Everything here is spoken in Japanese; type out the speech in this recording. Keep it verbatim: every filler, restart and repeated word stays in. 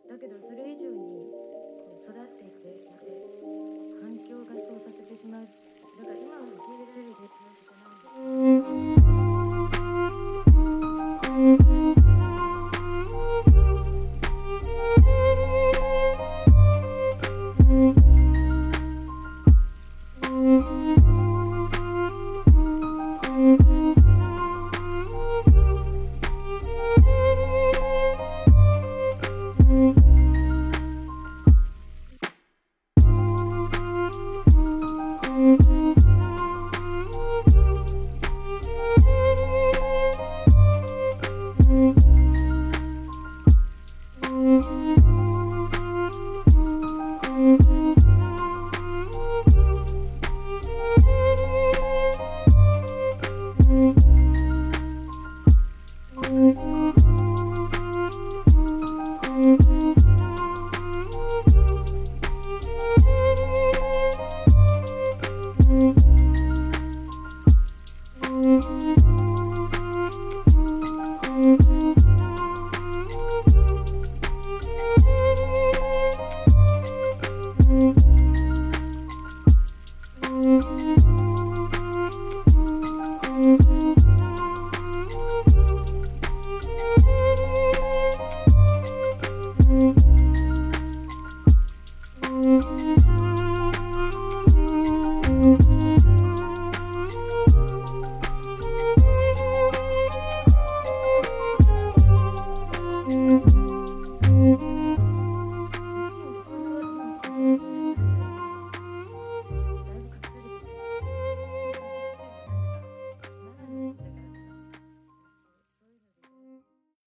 だけどそれ以上にこう育っていくでいて、環境がそうさせてしまう。だから今は受け入れられるで